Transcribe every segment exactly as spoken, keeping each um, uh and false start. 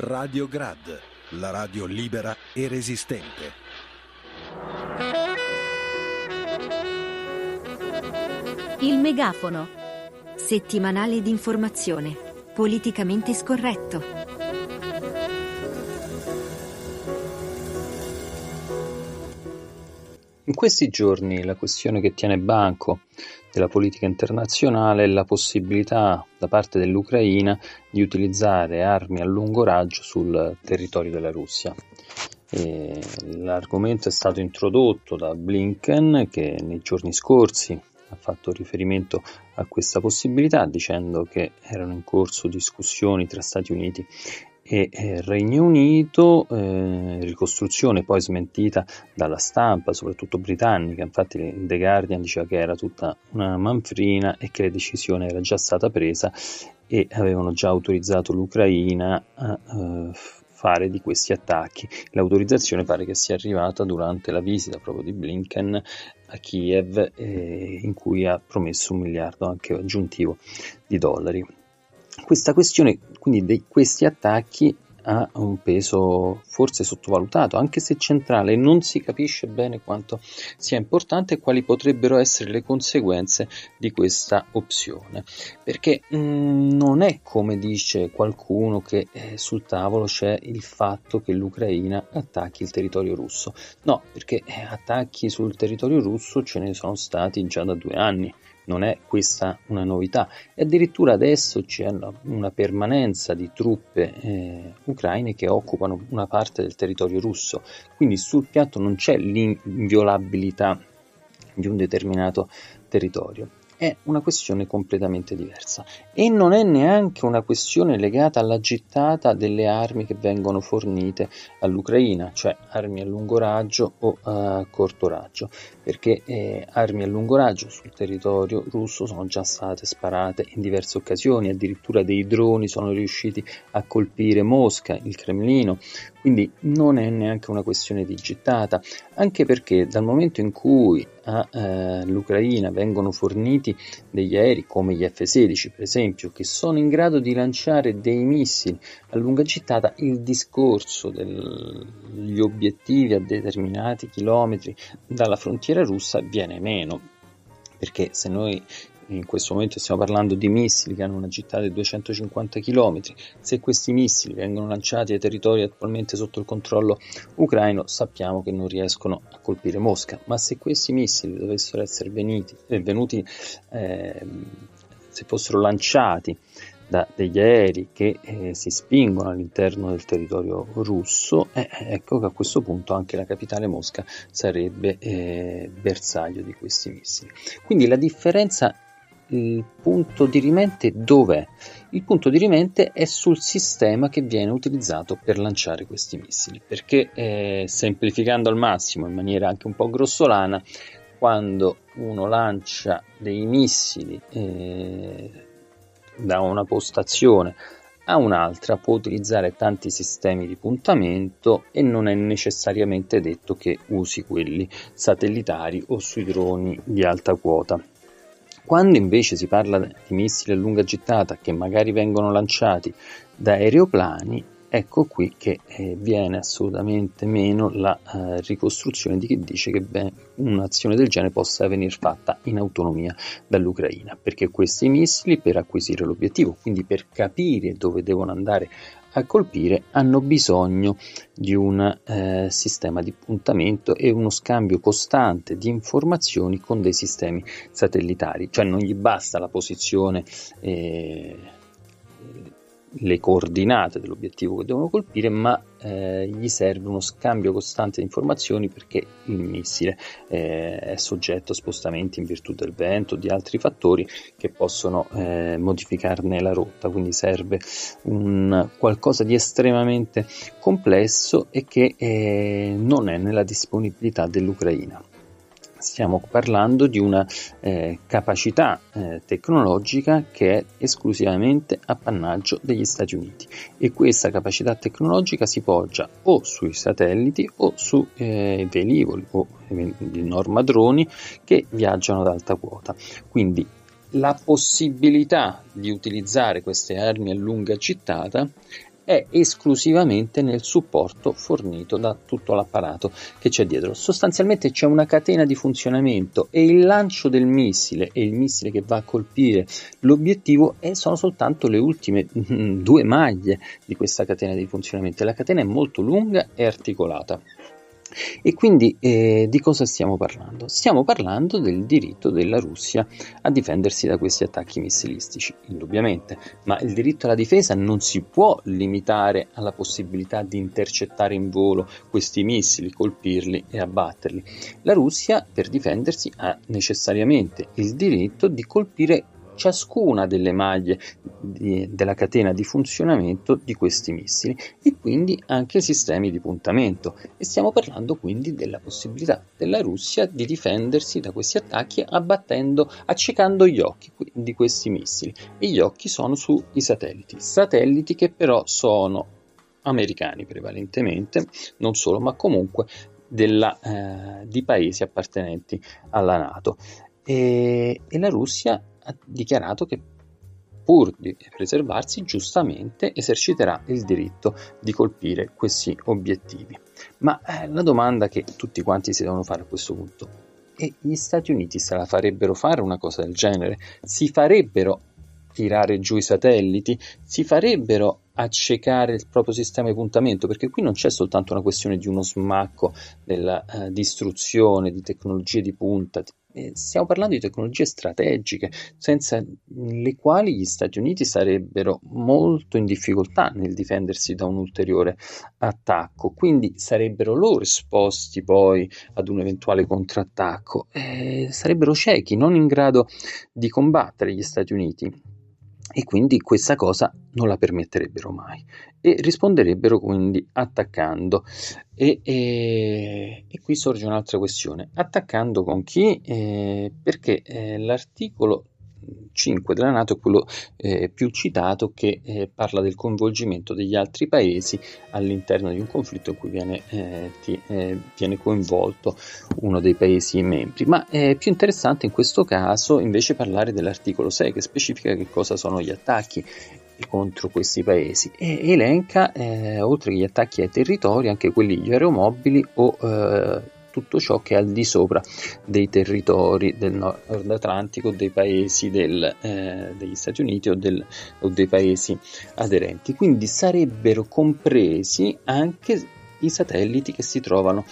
Radio Grad, la radio libera e resistente. Il megafono. Settimanale di informazione, politicamente scorretto. In questi giorni la questione che tiene banco della politica internazionale è la possibilità da parte dell'Ucraina di utilizzare armi a lungo raggio sul territorio della Russia. E l'argomento è stato introdotto da Blinken, che nei giorni scorsi ha fatto riferimento a questa possibilità, dicendo che erano in corso discussioni tra Stati Uniti e Regno Unito, eh, ricostruzione poi smentita dalla stampa, soprattutto britannica. Infatti The Guardian diceva che era tutta una manfrina e che la decisione era già stata presa e avevano già autorizzato l'Ucraina a eh, fare di questi attacchi. L'autorizzazione pare che sia arrivata durante la visita proprio di Blinken a Kiev, eh, in cui ha promesso un miliardo anche aggiuntivo di dollari. Questa questione quindi di questi attacchi ha un peso forse sottovalutato, anche se centrale. Non si capisce bene quanto sia importante e quali potrebbero essere le conseguenze di questa opzione, perché mh, non è come dice qualcuno che eh, sul tavolo c'è il fatto che l'Ucraina attacchi il territorio russo. No, perché eh, attacchi sul territorio russo ce ne sono stati già da due anni. Non è questa una novità, e addirittura adesso c'è una permanenza di truppe eh, ucraine che occupano una parte del territorio russo, quindi sul piatto non c'è l'inviolabilità di un determinato territorio. È una questione completamente diversa e non è neanche una questione legata alla gittata delle armi che vengono fornite all'Ucraina, cioè armi a lungo raggio o a corto raggio, perché eh, armi a lungo raggio sul territorio russo sono già state sparate in diverse occasioni, addirittura dei droni sono riusciti a colpire Mosca, il Cremlino, quindi non è neanche una questione di gittata, anche perché dal momento in cui all'Ucraina eh, vengono forniti degli aerei come gli F sedici per esempio, che sono in grado di lanciare dei missili a lunga gittata, il discorso degli obiettivi a determinati chilometri dalla frontiera russa viene meno, perché se noi in questo momento stiamo parlando di missili che hanno una gittata di duecentocinquanta chilometri, se questi missili vengono lanciati ai territori attualmente sotto il controllo ucraino, sappiamo che non riescono a colpire Mosca, ma se questi missili dovessero essere venuti, eh, venuti eh, se fossero lanciati da degli aerei che eh, si spingono all'interno del territorio russo, eh, ecco che a questo punto anche la capitale Mosca sarebbe eh, bersaglio di questi missili. Quindi la differenza, il punto dirimente dov'è? Il punto dirimente è sul sistema che viene utilizzato per lanciare questi missili, perché eh, semplificando al massimo, in maniera anche un po' grossolana, quando uno lancia dei missili eh, da una postazione a un'altra può utilizzare tanti sistemi di puntamento e non è necessariamente detto che usi quelli satellitari o sui droni di alta quota. Quando invece si parla di missili a lunga gittata che magari vengono lanciati da aeroplani, ecco qui che eh, viene assolutamente meno la eh, ricostruzione di chi dice che beh, un'azione del genere possa venire fatta in autonomia dall'Ucraina, perché questi missili, per acquisire l'obiettivo, quindi per capire dove devono andare a colpire, hanno bisogno di un eh, sistema di puntamento e uno scambio costante di informazioni con dei sistemi satellitari, cioè non gli basta la posizione eh, le coordinate dell'obiettivo che devono colpire, ma eh, gli serve uno scambio costante di informazioni, perché il missile eh, è soggetto a spostamenti in virtù del vento, di altri fattori che possono eh, modificarne la rotta, quindi serve un qualcosa di estremamente complesso e che eh, non è nella disponibilità dell'Ucraina. Stiamo parlando di una eh, capacità eh, tecnologica che è esclusivamente appannaggio degli Stati Uniti, e questa capacità tecnologica si poggia o sui satelliti o su eh, velivoli o di norma droni che viaggiano ad alta quota. Quindi la possibilità di utilizzare queste armi a lunga gittata è esclusivamente nel supporto fornito da tutto l'apparato che c'è dietro. Sostanzialmente c'è una catena di funzionamento e il lancio del missile e il missile che va a colpire l'obiettivo è, sono soltanto le ultime mm, due maglie di questa catena di funzionamento. La catena è molto lunga e articolata. E quindi eh, di cosa stiamo parlando? Stiamo parlando del diritto della Russia a difendersi da questi attacchi missilistici, indubbiamente, ma il diritto alla difesa non si può limitare alla possibilità di intercettare in volo questi missili, colpirli e abbatterli. La Russia, per difendersi, ha necessariamente il diritto di colpire ciascuna delle maglie di, della catena di funzionamento di questi missili e quindi anche sistemi di puntamento, e stiamo parlando quindi della possibilità della Russia di difendersi da questi attacchi abbattendo, accecando gli occhi di questi missili, e gli occhi sono sui satelliti, satelliti che però sono americani prevalentemente, non solo, ma comunque della, eh, di paesi appartenenti alla NATO, e, e la Russia ha dichiarato che pur di preservarsi giustamente eserciterà il diritto di colpire questi obiettivi. Ma eh, la domanda che tutti quanti si devono fare a questo punto è: gli Stati Uniti se la farebbero fare una cosa del genere? Si farebbero tirare giù i satelliti? Si farebbero accecare il proprio sistema di puntamento? Perché qui non c'è soltanto una questione di uno smacco della uh, distruzione di tecnologie di punta, stiamo parlando di tecnologie strategiche senza le quali gli Stati Uniti sarebbero molto in difficoltà nel difendersi da un ulteriore attacco, quindi sarebbero loro esposti poi ad un eventuale contrattacco, eh, sarebbero ciechi, non in grado di combattere gli Stati Uniti, e quindi questa cosa non la permetterebbero mai e risponderebbero quindi attaccando. E, e, e qui sorge un'altra questione: attaccando con chi? Eh, perché eh, l'articolo cinque della NATO è quello eh, più citato, che eh, parla del coinvolgimento degli altri paesi all'interno di un conflitto in cui viene, eh, ti, eh, viene coinvolto uno dei paesi membri, ma è più interessante in questo caso invece parlare dell'articolo sei, che specifica che cosa sono gli attacchi contro questi paesi e elenca eh, oltre agli attacchi ai territori anche quelli aeromobili o eh, tutto ciò che è al di sopra dei territori del Nord Atlantico, dei paesi del, eh, degli Stati Uniti o, del, o dei paesi aderenti. Quindi sarebbero compresi anche i satelliti che si trovano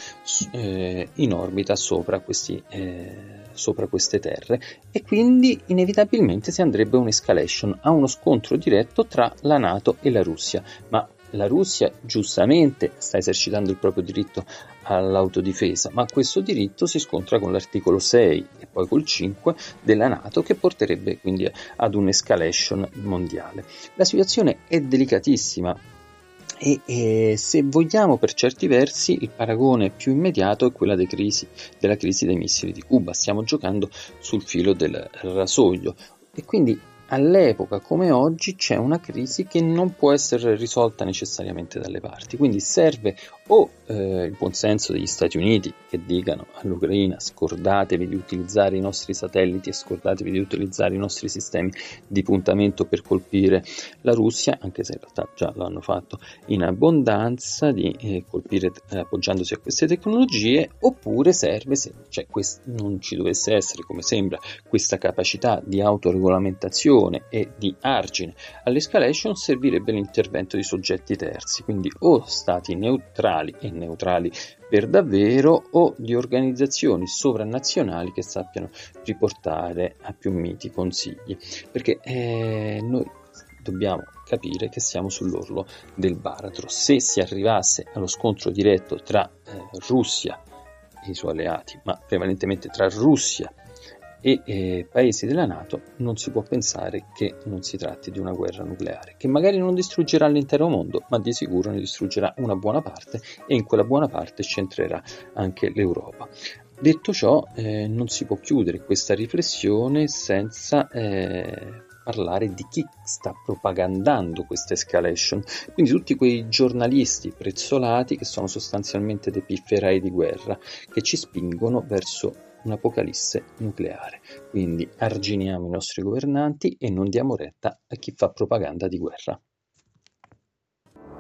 eh, in orbita sopra questi eh, sopra queste terre, e quindi inevitabilmente si andrebbe a un'escalation, a uno scontro diretto tra la NATO e la Russia. Ma la Russia giustamente sta esercitando il proprio diritto all'autodifesa, ma questo diritto si scontra con l'articolo sei e poi col cinque della NATO, che porterebbe quindi ad un'escalation mondiale. La situazione è delicatissima e, e se vogliamo, per certi versi il paragone più immediato è quella dei crisi, della crisi dei missili di Cuba. Stiamo giocando sul filo del rasoio e quindi all'epoca come oggi c'è una crisi che non può essere risolta necessariamente dalle parti, quindi serve o eh, il buonsenso degli Stati Uniti, che dicano all'Ucraina: scordatevi di utilizzare i nostri satelliti e scordatevi di utilizzare i nostri sistemi di puntamento per colpire la Russia, anche se in realtà già lo hanno fatto in abbondanza, di eh, colpire eh, appoggiandosi a queste tecnologie, oppure serve, se cioè, quest- non ci dovesse essere, come sembra, questa capacità di autoregolamentazione e di argine all'escalation, servirebbe l'intervento di soggetti terzi, quindi o stati neutrali e neutrali per davvero, o di organizzazioni sovranazionali che sappiano riportare a più miti consigli, perché eh, noi dobbiamo capire che siamo sull'orlo del baratro. Se si arrivasse allo scontro diretto tra eh, Russia e i suoi alleati, ma prevalentemente tra Russia e eh, paesi della NATO, non si può pensare che non si tratti di una guerra nucleare, che magari non distruggerà l'intero mondo, ma di sicuro ne distruggerà una buona parte, e in quella buona parte centrerà anche l'Europa. Detto ciò, eh, non si può chiudere questa riflessione senza eh, parlare di chi sta propagandando questa escalation, quindi tutti quei giornalisti prezzolati che sono sostanzialmente dei pifferai di guerra, che ci spingono verso un'apocalisse nucleare. Quindi arginiamo i nostri governanti e non diamo retta a chi fa propaganda di guerra.